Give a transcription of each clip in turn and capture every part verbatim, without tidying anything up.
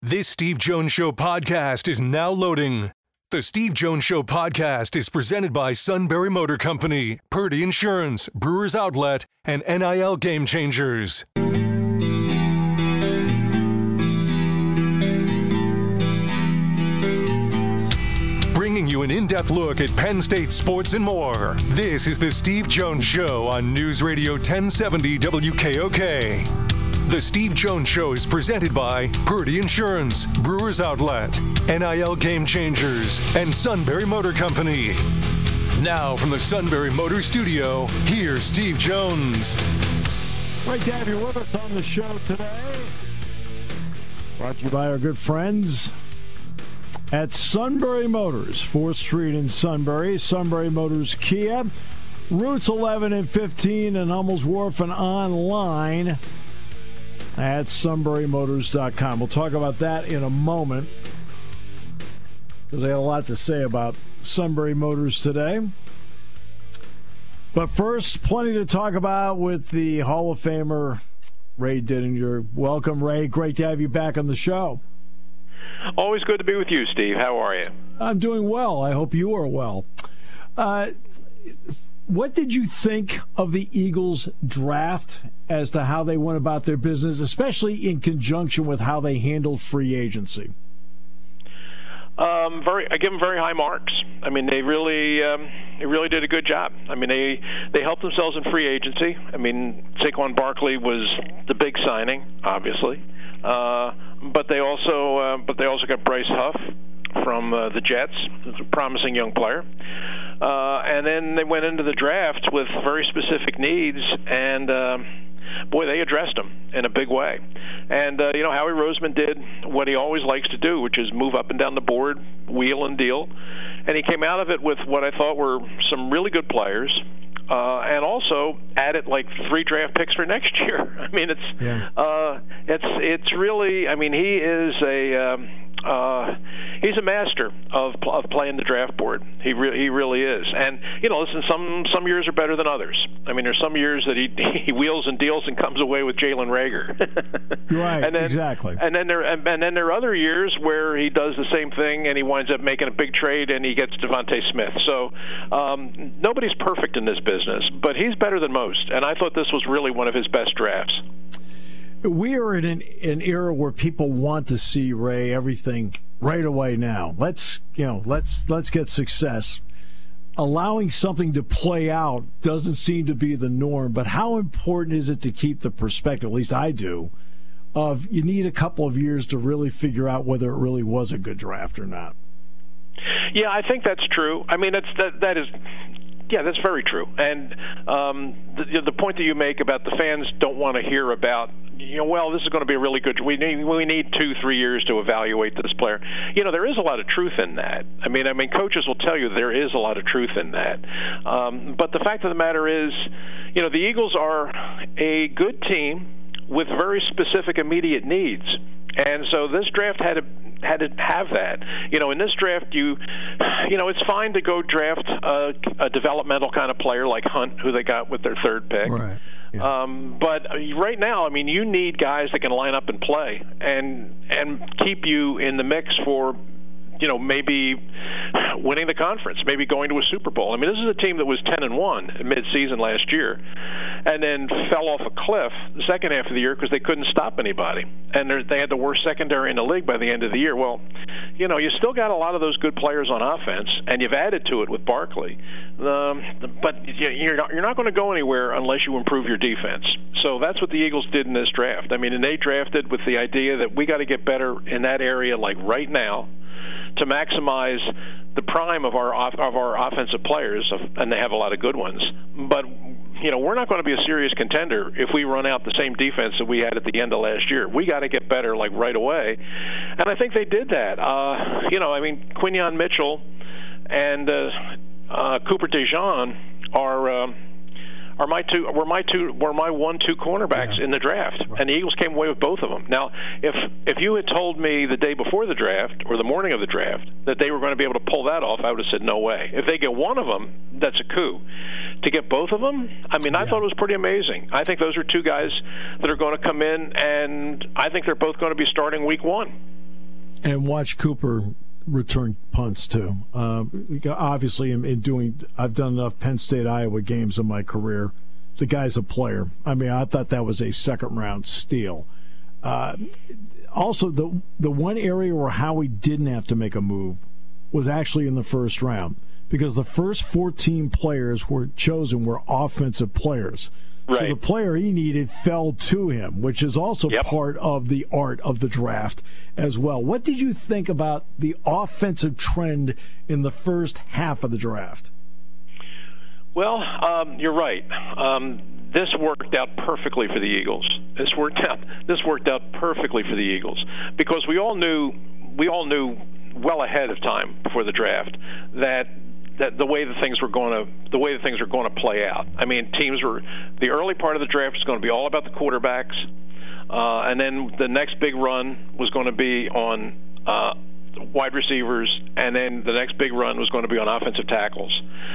This Steve Jones Show podcast is now loading. The Steve Jones Show podcast is presented by Sunbury Motor Company, Purdy Insurance, Brewers Outlet, and N I L Game Changers. Bringing you an in-depth look at Penn State sports and more. This is the Steve Jones Show on News Radio ten seventy W K O K. The Steve Jones Show is presented by Purdy Insurance, Brewers Outlet, N I L Game Changers, and Sunbury Motor Company. Now from the Sunbury Motor Studio, here's Steve Jones. Great to have you with us on the show today. Brought to you by our good friends at Sunbury Motors, fourth Street in Sunbury. Sunbury Motors Kia, routes eleven and fifteen in Hummel's Wharf, and online at sunbury motors dot com. We'll talk about that in a moment because I got a lot to say about Sunbury Motors today. But first, plenty to talk about with the Hall of Famer Ray Didinger. Welcome, Ray. Great to have you back on the show. Always good to be with you, Steve. How are you? I'm doing well. I hope you are well. Uh, what did you think of the Eagles draft as to how they went about their business, especially in conjunction with how they handled free agency? Um, very, I give them very high marks. I mean, they really, um, they really did a good job. I mean, they they helped themselves in free agency. I mean, Saquon Barkley was the big signing, obviously, uh, but they also, uh, but they also got Bryce Huff from uh, the Jets, a promising young player. Uh, and then they went into the draft with very specific needs, and uh, boy, they addressed them in a big way. And, uh, you know, Howie Roseman did what he always likes to do, which is move up and down the board, wheel and deal. And he came out of it with what I thought were some really good players, uh, and also added like three draft picks for next year. I mean, it's yeah. uh, it's it's really, I mean, he is a... Um, Uh, he's a master of of playing the draft board. He re- he really is. And you know, listen, some some years are better than others. I mean, there's some years that he he wheels and deals and comes away with Jalen Reagor. Right. And then, exactly. And then there and, and then there are other years where he does the same thing and he winds up making a big trade and he gets Devontae Smith. So um, nobody's perfect in this business, but he's better than most. And I thought this was really one of his best drafts. We are in an, an era where people want to see, Ray, everything right away now. Let's, you know, let's let's get success. Allowing something to play out doesn't seem to be the norm, but how important is it to keep the perspective, at least I do, of you need a couple of years to really figure out whether it really was a good draft or not? Yeah, I think that's true. I mean, that's that that is Yeah, that's very true. And um, the, the point that you make about the fans don't want to hear about, you know, well, this is going to be a really good, we need, we need two, three years to evaluate this player. You know, there is a lot of truth in that. I mean, I mean, coaches will tell you there is a lot of truth in that. Um, but the fact of the matter is, you know, the Eagles are a good team with very specific immediate needs. And so this draft had to had to have that. You know, in this draft, you you know, it's fine to go draft a, a developmental kind of player like Hunt, who they got with their third pick. Right. Yeah. Um, but right now, I mean, you need guys that can line up and play and and keep you in the mix for, you know, maybe winning the conference, maybe going to a Super Bowl. I mean, this is a team that was ten and one mid-season last year, and then fell off a cliff the second half of the year because they couldn't stop anybody, and they had the worst secondary in the league by the end of the year. Well, you know, you still got a lot of those good players on offense, and you've added to it with Barkley. Um, but you're not, you're not going to go anywhere unless you improve your defense. So that's what the Eagles did in this draft. I mean, and they drafted with the idea that we got to get better in that area, like right now, to maximize the prime of our of our offensive players, and they have a lot of good ones. But you know, we're not going to be a serious contender if we run out the same defense that we had at the end of last year. We got to get better, like right away, and I think they did that. Uh, you know, I mean, Quinyon Mitchell and uh, uh, Cooper DeJean are. Um, Are my two were my two were my one two cornerbacks yeah. in the draft, right. And the Eagles came away with both of them. Now, if if you had told me the day before the draft or the morning of the draft that they were going to be able to pull that off, I would have said no way. If they get one of them, that's a coup. To get both of them, I mean, I yeah. thought it was pretty amazing. I think those are two guys that are going to come in, and I think they're both going to be starting week one. And watch Cooper return punts too. Uh, obviously, in, in doing, I've done enough Penn State Iowa games in my career. The guy's a player. I mean, I thought that was a second round steal. Uh, also, the the one area where Howie didn't have to make a move was actually in the first round, because the first fourteen players were chosen were offensive players. Right. So the player he needed fell to him, which is also yep. part of the art of the draft as well. What did you think about the offensive trend in the first half of the draft? Well, um, you're right. Um, this worked out perfectly for the Eagles. This worked out. This worked out perfectly for the Eagles, because we all knew we all knew well ahead of time before the draft that. That the way the things were going to the way the things were going to play out. I mean, teams were the early part of the draft was going to be all about the quarterbacks, uh, and then the next big run was going to be on uh, wide receivers, and then the next big run was going to be on offensive tackles.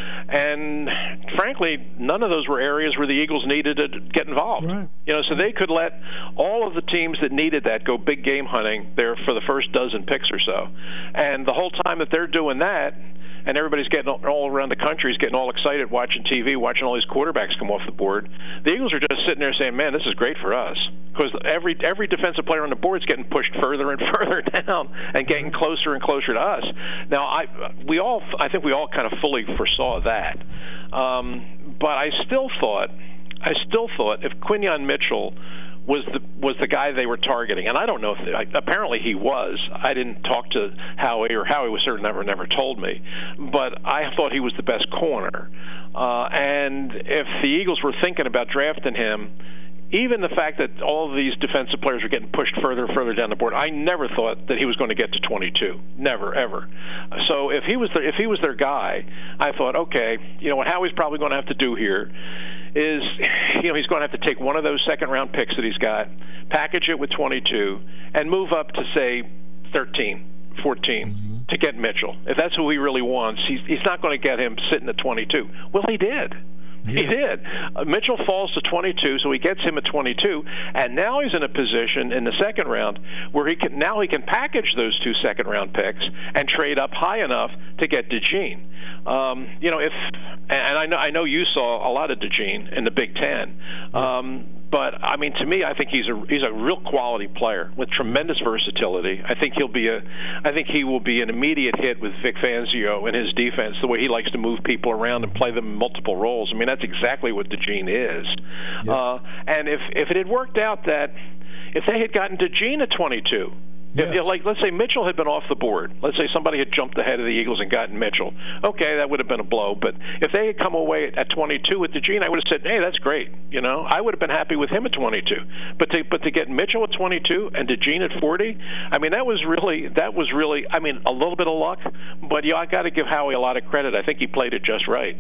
And frankly, none of those were areas where the Eagles needed to get involved. Right. You know, so they could let all of the teams that needed that go big game hunting there for the first dozen picks or so. And the whole time that they're doing that, and everybody's getting all around the country is getting all excited watching T V, watching all these quarterbacks come off the board. The Eagles are just sitting there saying, man, this is great for us, because every every defensive player on the board is getting pushed further and further down and getting closer and closer to us. Now, I we all I think we all kind of fully foresaw that, um, but I still thought I still thought if Quinyon Mitchell was the was the guy they were targeting, and I don't know if they, apparently he was. I didn't talk to Howie, or Howie was certainly never never told me, but I thought he was the best corner. Uh, and if the Eagles were thinking about drafting him, even the fact that all of these defensive players are getting pushed further and further down the board, I never thought that he was going to get to twenty-two. Never, ever. So if he was the, if he was their guy, I thought, okay, you know what Howie's probably going to have to do here is, you know, he's going to have to take one of those second-round picks that he's got, package it with twenty-two, and move up to, say, thirteen, fourteen mm-hmm. to get Mitchell. If that's who he really wants, he's, he's not going to get him sitting at twenty-two. Well, he did. Yeah. He did. Uh, Mitchell falls to twenty-two, so he gets him at twenty-two, and now he's in a position in the second round where he can now he can package those two second-round picks and trade up high enough to get DeJean. Um, you know, if and I know I know you saw a lot of DeJean in the Big Ten. Um, But I mean, to me, I think he's a he's a real quality player with tremendous versatility. I think he'll be a, I think he will be an immediate hit with Vic Fangio and his defense. The way he likes to move people around and play them in multiple roles. I mean, that's exactly what DeJean is. Yep. Uh, and if if it had worked out that if they had gotten DeJean at twenty-two. Yes. If, like, let's say Mitchell had been off the board. Let's say somebody had jumped ahead of the Eagles and gotten Mitchell. Okay, that would have been a blow. But if they had come away at twenty-two with DeJean, I would have said, hey, that's great. You know, I would have been happy with him at twenty-two. But to but to get Mitchell at twenty-two and DeJean at forty, I mean, that was really that was really. I mean, a little bit of luck. But yeah, I got to give Howie a lot of credit. I think he played it just right.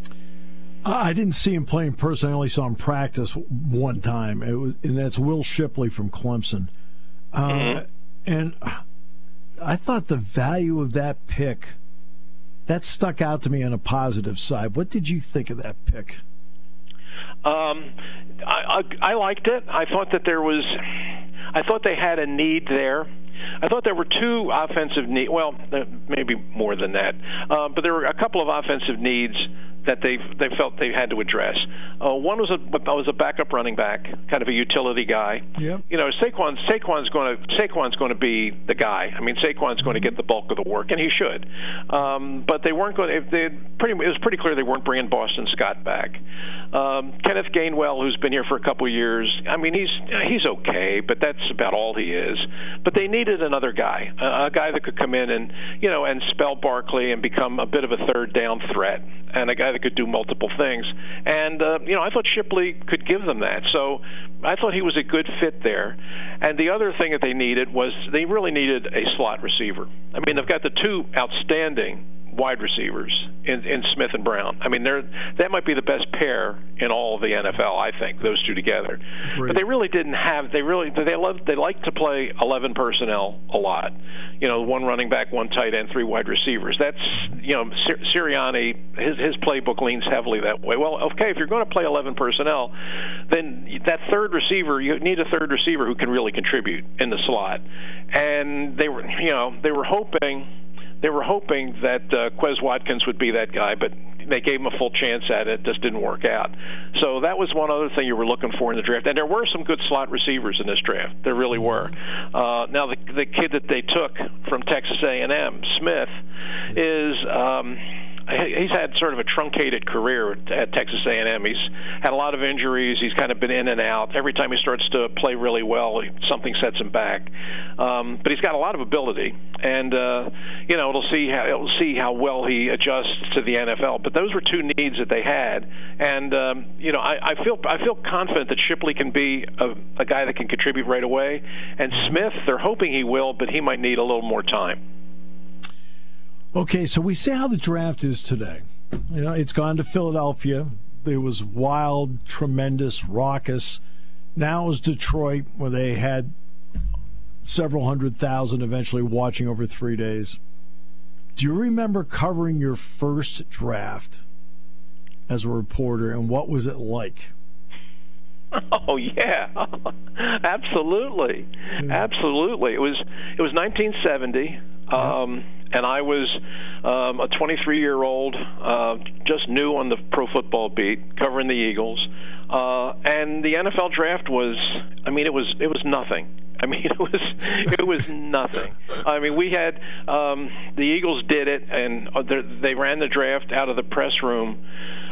I didn't see him play in person. I only saw him practice one time. It was, and that's Will Shipley from Clemson. Uh, mm-hmm. And I thought the value of that pick, that stuck out to me on a positive side. What did you think of that pick? Um, I, I, I liked it. I thought that there was, I thought they had a need there. I thought there were two offensive needs. Well, maybe more than that. Uh, but there were a couple of offensive needs that they they felt they had to address. Uh, one was a was a backup running back, kind of a utility guy. Yep. You know, Saquon Saquon's going to Saquon's going to be the guy. I mean, Saquon's going to get the bulk of the work, and he should. Um, but they weren't going. If they pretty, it was pretty clear they weren't bringing Boston Scott back. Um, Kenneth Gainwell, who's been here for a couple of years, I mean, he's he's okay, but that's about all he is. But they needed another guy, a, a guy that could come in and you know and spell Barkley and become a bit of a third down threat, and a guy that could do multiple things. And uh, you know, I thought Shipley could give them that. So I thought he was a good fit there. And the other thing that they needed was they really needed a slot receiver. I mean, they've got the two outstanding wide receivers in, in Smith and Brown. I mean, they're that might be the best pair in all of the N F L. I think those two together. Great. But they really didn't have. They really they love they like to play eleven personnel a lot. You know, one running back, one tight end, three wide receivers. That's you know, Sir, Sirianni. His his playbook leans heavily that way. Well, okay, if you're going to play eleven personnel, then that third receiver, you need a third receiver who can really contribute in the slot. And they were, you know, they were hoping. They were hoping that uh, Quez Watkins would be that guy, but they gave him a full chance at it. It just didn't work out. So that was one other thing you were looking for in the draft. And there were some good slot receivers in this draft. There really were. Uh, now, the, the kid that they took from Texas A and M, Smith, is... Um, he's had sort of a truncated career at Texas A and M. He's had a lot of injuries. He's kind of been in and out. Every time he starts to play really well, something sets him back. Um, but he's got a lot of ability, and uh, you know, it'll see how it'll see how well he adjusts to the N F L. But those were two needs that they had, and um, you know, I, I feel I feel confident that Shipley can be a, a guy that can contribute right away. And Smith, they're hoping he will, but he might need a little more time. Okay, so we see how the draft is today. You know, it's gone to Philadelphia. It was wild, tremendous, raucous. Now it's Detroit, where they had several hundred thousand eventually watching over three days. Do you remember covering your first draft as a reporter, and what was it like? Oh yeah, absolutely, yeah. absolutely. It was it was nineteen seventy. Um, and I was um, a twenty-three-year-old, uh, just new on the pro football beat, covering the Eagles. Uh, and the N F L draft was, I mean, it was it was nothing. I mean, it was it was nothing. I mean, we had um, the Eagles did it, and they ran the draft out of the press room.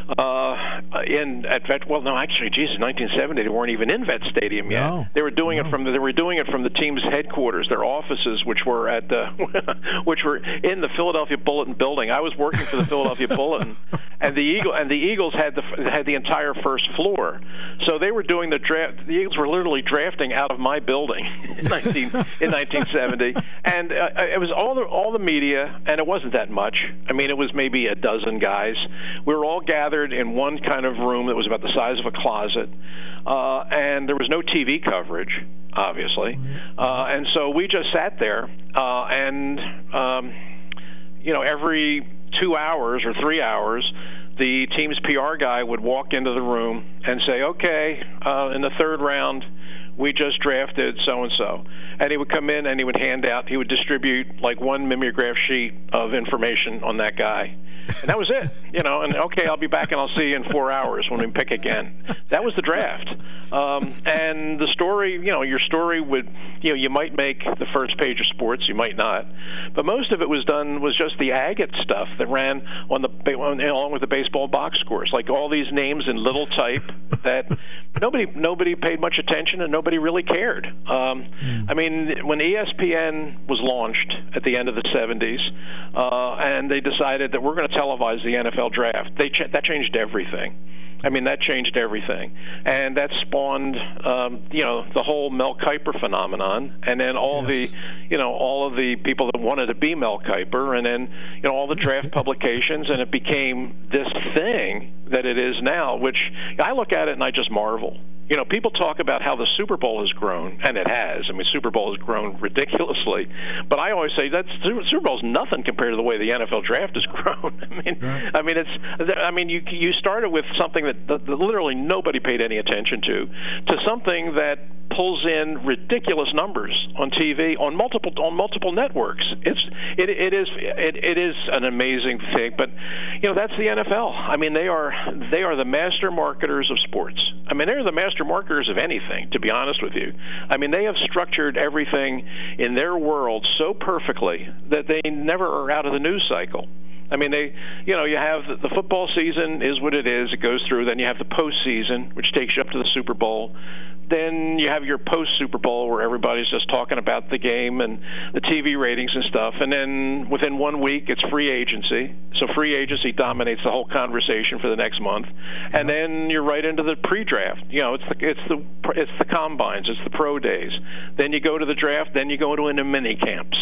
Uh, in at Vet, well, no, actually, geez, in nineteen seventy they weren't even in Vet Stadium yet. No. They were doing no. it from the, they were doing it from the team's headquarters, their offices, which were at the which were in the Philadelphia Bulletin building. I was working for the Philadelphia Bulletin, and the Eagle and the Eagles had the had the entire first floor. So they were doing the draft. The Eagles were literally drafting out of my building in nineteen in nineteen seventy, and uh, it was all the all the media, and it wasn't that much. I mean, it was maybe a dozen guys. We were all gathered in one kind of room that was about the size of a closet, uh, and there was no T V coverage, obviously, uh, and so we just sat there, uh, and um, you know, every two hours or three hours, the team's P R guy would walk into the room and say, "Okay, uh, in the third round, we just drafted so-and-so." And he would come in and he would hand out, he would distribute like one mimeograph sheet of information on that guy. And that was it, you know, and okay, I'll be back and I'll see you in four hours when we pick again. That was the draft. Um, and the story, you know, your story would, you know, you might make the first page of sports, you might not. But most of it was done, was just the agate stuff that ran on the, along with the baseball box scores, like all these names in little type that nobody nobody paid much attention and nobody really cared. Um, mm. I mean, when E S P N was launched at the end of the seventies, uh, and they decided that we're going to televise the N F L draft, they ch- that changed everything. I mean, that changed everything, and that spawned, um, you know, the whole Mel Kiper phenomenon, and then all yes. the, you know, all of the people that wanted to be Mel Kiper, and then, you know, all the draft publications, and it became this thing that it is now, which I look at it and I just marvel. You know, people talk about how the Super Bowl has grown, and it has. I mean, Super Bowl has grown ridiculously. But I always say that Super Bowl is nothing compared to the way the N F L draft has grown. I mean, right. I mean, it's. I mean, you you started with something that, that literally nobody paid any attention to, to something that pulls in ridiculous numbers on T V on multiple on multiple networks. It's it it is it, it is an amazing thing. But you know, that's the N F L. I mean, they are they are the master marketers of sports. I mean, they're the master marketers of anything, to be honest with you. I mean, they have structured everything in their world so perfectly that they never are out of the news cycle. I mean, they, you know, you have the, the football season is what it is. It goes through. Then you have the postseason, which takes you up to the Super Bowl. Then you have your post-Super Bowl where everybody's just talking about the game and the T V ratings and stuff. And then within one week, it's free agency. So free agency dominates the whole conversation for the next month. And then you're right into the pre-draft. You know, it's the it's the it's the combines, it's the pro days. Then you go to the draft. Then you go into into mini camps.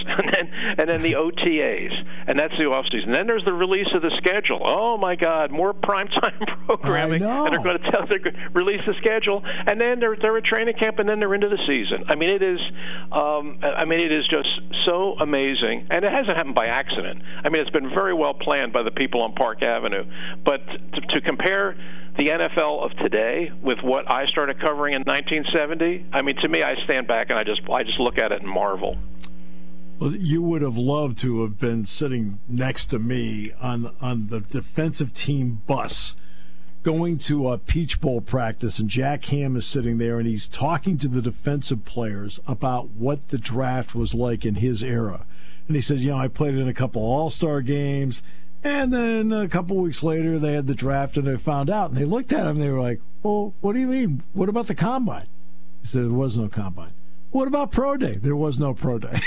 and then and then the O T As, and that's the offseason. Then there's the release of the schedule. Oh my God, more primetime programming, and they're going to tell they're going to release the schedule, and then they're they're at training camp, and then they're into the season. I mean, it is, um, I mean, it is just so amazing, and it hasn't happened by accident. I mean, it's been very well planned by the people on Park Avenue. But to, to compare the N F L of today with what I started covering in nineteen seventy, I mean, to me, I stand back and I just I just look at it and marvel. Well, you would have loved to have been sitting next to me on on the defensive team bus going to a Peach Bowl practice, and Jack Ham is sitting there, and he's talking to the defensive players about what the draft was like in his era. And he said, you know, I played in a couple All-Star games, and then a couple weeks later they had the draft, and they found out. And they looked at him, and they were like, well, what do you mean? What about the combine? He said, there was no combine. What about pro day? There was no pro day.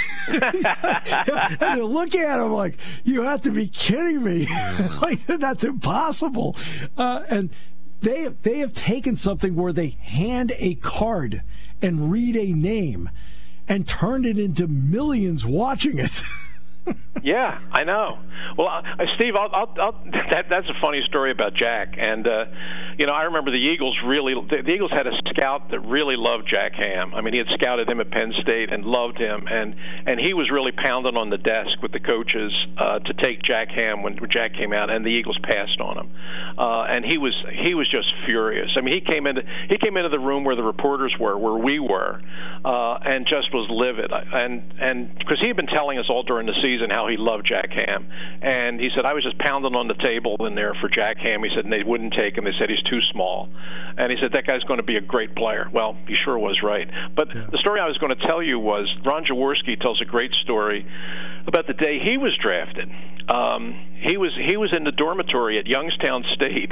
And they look at him like, you have to be kidding me. Like, that's impossible. Uh, and they they have taken something where they hand a card and read a name and turned it into millions watching it. Yeah, I know. Well, uh, Steve, I'll, I'll, I'll, that, that's a funny story about Jack. And, uh, you know, I remember the Eagles really, the, the Eagles had a scout that really loved Jack Ham. I mean, he had scouted him at Penn State and loved him. And, and he was really pounding on the desk with the coaches uh, to take Jack Ham when Jack came out, and the Eagles passed on him. Uh, and he was he was just furious. I mean, he came into he came into the room where the reporters were, where we were, uh, and just was livid. And and because he had been telling us all during the season how he loved Jack Ham, and he said, I was just pounding on the table in there for Jack Ham. He said, and they wouldn't take him. They said he's too small. And he said, that guy's going to be a great player. Well, he sure was right. But yeah. The story I was going to tell you was Ron Jaworski tells a great story about the day he was drafted. Um, he was he was in the dormitory at Youngstown State.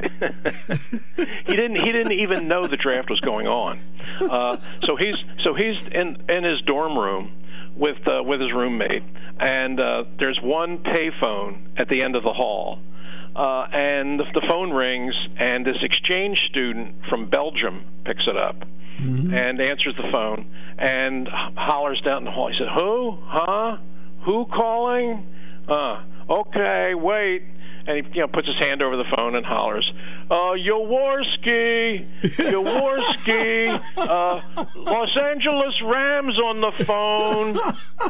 he didn't he didn't even know the draft was going on. Uh, so he's so he's in in his dorm room with uh, with his roommate, and uh, there's one payphone at the end of the hall, uh, and the, the phone rings, and this exchange student from Belgium picks it up, mm-hmm. and answers the phone, and hollers down the hall. He said, "Who? Huh? Who calling? Uh, okay, wait." And he, you know, puts his hand over the phone and hollers, uh, Jaworski, Jaworski, uh, Los Angeles Rams on the phone.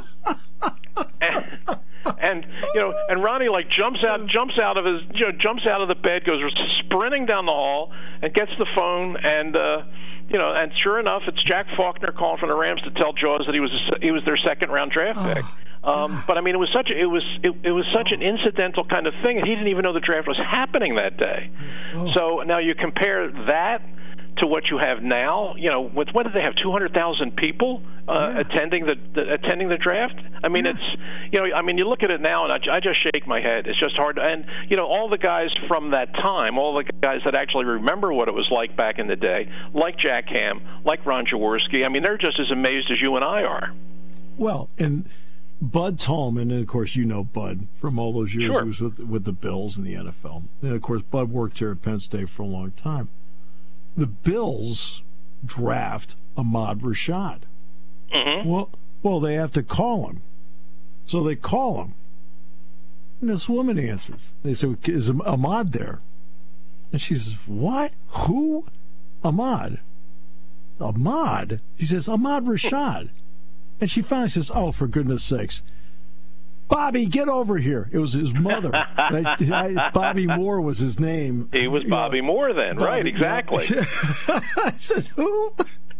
and, and you know, and Ronnie like jumps out, jumps out of his, you know, jumps out of the bed, goes sprinting down the hall, and gets the phone, and uh, you know, and sure enough, it's Jack Faulkner calling from the Rams to tell Jaws that he was a, he was their second round draft pick. Oh. Um, but I mean, it was such a, it was it, it was such an incidental kind of thing, and he didn't even know the draft was happening that day. Oh. So now you compare that to what you have now. You know, with what did they have? Two hundred thousand people uh, yeah. attending the, the attending the draft. I mean, yeah. it's you know, I mean, you look at it now, and I, I just shake my head. It's just hard. To, and you know, all the guys from that time, all the guys that actually remember what it was like back in the day, like Jack Ham, like Ron Jaworski. I mean, they're just as amazed as you and I are. Well, and Bud Tallman, and of course you know Bud from all those years sure. he was with with the Bills in the N F L. And of course Bud worked here at Penn State for a long time. The Bills draft Ahmad Rashad. Mm-hmm. Well, well, they have to call him, so they call him, and this woman answers. They say, "Is Ahmad there?" And she says, "What? Who? Ahmad? Ahmad?" She says, "Ahmad Rashad." And she finally says, "Oh, for goodness sakes, Bobby, get over here." It was his mother. Right? Bobby Moore was his name. He was Bobby you know, Moore then, Bobby, right? Exactly. I said, "Who?"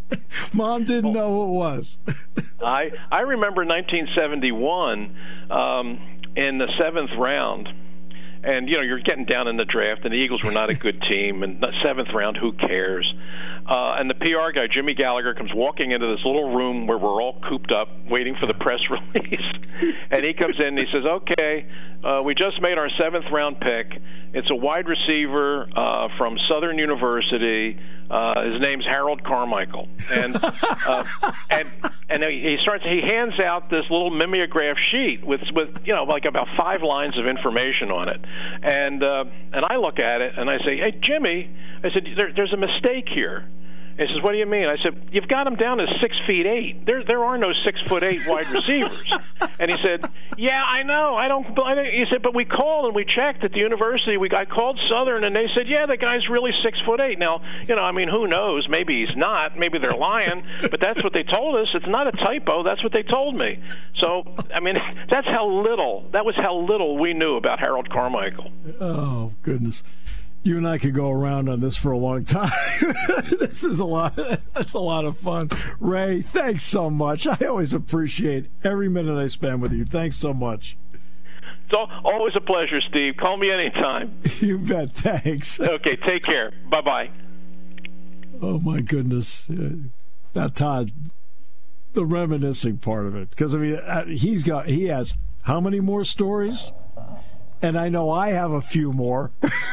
Mom didn't know who it was. I I remember nineteen seventy-one um, in the seventh round. And, you know, you're getting down in the draft, and the Eagles were not a good team. And the seventh round, who cares? Uh, and the P R guy, Jimmy Gallagher, comes walking into this little room where we're all cooped up waiting for the press release. And he comes in and he says, okay, uh, we just made our seventh round pick. It's a wide receiver uh, from Southern University. Uh, his name's Harold Carmichael. And uh, and and he starts. He hands out this little mimeograph sheet with with you know like about five lines of information on it. And uh, and I look at it and I say, hey Jimmy, I said there, there's a mistake here. And he says, what do you mean? I said, you've got him down to six feet eight. There there are no six foot eight wide receivers. And he said, yeah, I know. I don't. I don't. He said, but we called and we checked at the university. We I called Southern and they said, yeah, the guy's really six foot eight. Now, you know, I mean, who knows? Maybe he's not. Maybe they're lying. But that's what they told us. It's not a typo. That's what they told me. So, I mean, that's how little. That was how little we knew about Harold Carmichael. Oh goodness. You and I could go around on this for a long time. This is a lot. That's a lot of fun. Ray, thanks so much. I always appreciate every minute I spend with you. Thanks so much. It's always a pleasure, Steve. Call me anytime. You bet. Thanks. Okay, take care. Bye-bye. Oh, my goodness. Now, Todd, the reminiscing part of it. Because, I mean, he's got, he has how many more stories? And I know I have a few more.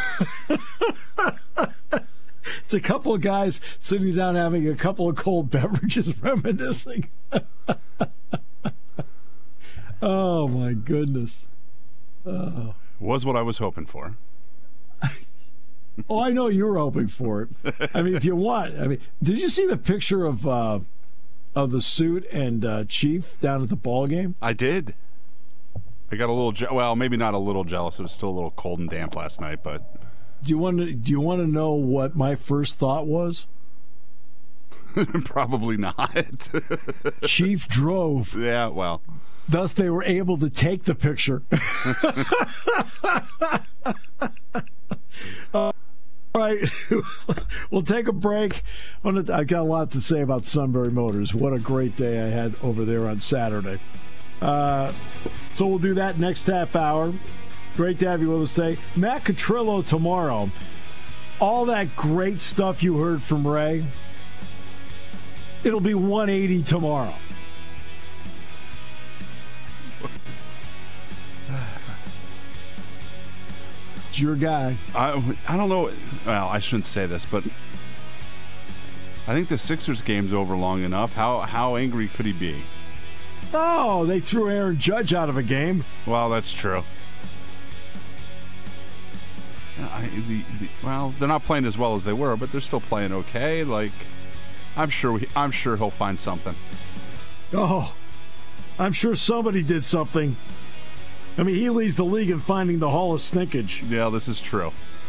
It's a couple of guys sitting down having a couple of cold beverages reminiscing. Oh, my goodness. Oh. Was what I was hoping for. Oh, I know you were hoping for it. I mean, if you want. I mean, did you see the picture of uh, of the suit and uh, Chief down at the ball game? I did. I got a little, je- well, maybe not a little jealous. It was still a little cold and damp last night, but. Do you want to? Do you want to know what my first thought was? Probably not. Chief drove. Yeah, well. Thus, they were able to take the picture. uh, all right, we'll take a break. I've got a lot to say about Sunbury Motors. What a great day I had over there on Saturday. Uh, so we'll do that next half hour. Great to have you with us today. Matt Catrillo tomorrow. All that great stuff you heard from Ray, it'll be one eighty tomorrow. It's your guy. I, I don't know. Well, I shouldn't say this, but I think the Sixers game's over long enough. How, how angry could he be? Oh, they threw Aaron Judge out of a game. Well, that's true. I, the, the, well, they're not playing as well as they were, but they're still playing okay. Like, I'm sure we, I'm sure he'll find something. Oh, I'm sure somebody did something. I mean, he leads the league in finding the Hall of Sninkage. Yeah, this is true.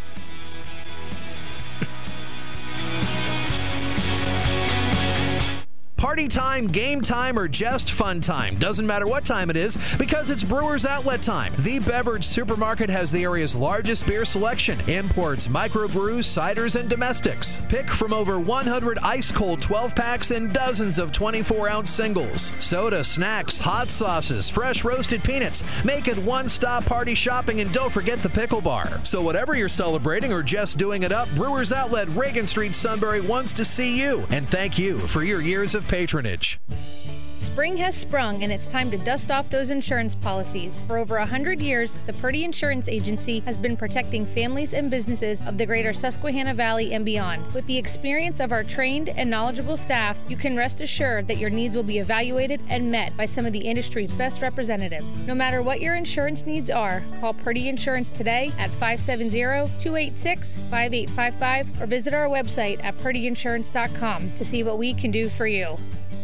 Party time, game time, or just fun time. Doesn't matter what time it is, because it's Brewers Outlet time. The Beverage Supermarket has the area's largest beer selection. Imports, microbrews, ciders, and domestics. Pick from over one hundred ice-cold twelve-packs and dozens of twenty-four ounce singles. Soda, snacks, hot sauces, fresh roasted peanuts. Make it one-stop party shopping, and don't forget the pickle bar. So whatever you're celebrating or just doing it up, Brewers Outlet, Reagan Street, Sunbury wants to see you. And thank you for your years of patronage. Spring has sprung, and it's time to dust off those insurance policies. For over one hundred years, the Purdy Insurance Agency has been protecting families and businesses of the greater Susquehanna Valley and beyond. With the experience of our trained and knowledgeable staff, you can rest assured that your needs will be evaluated and met by some of the industry's best representatives. No matter what your insurance needs are, call Purdy Insurance today at five seven zero, two eight six, five eight five five or visit our website at purdy insurance dot com to see what we can do for you.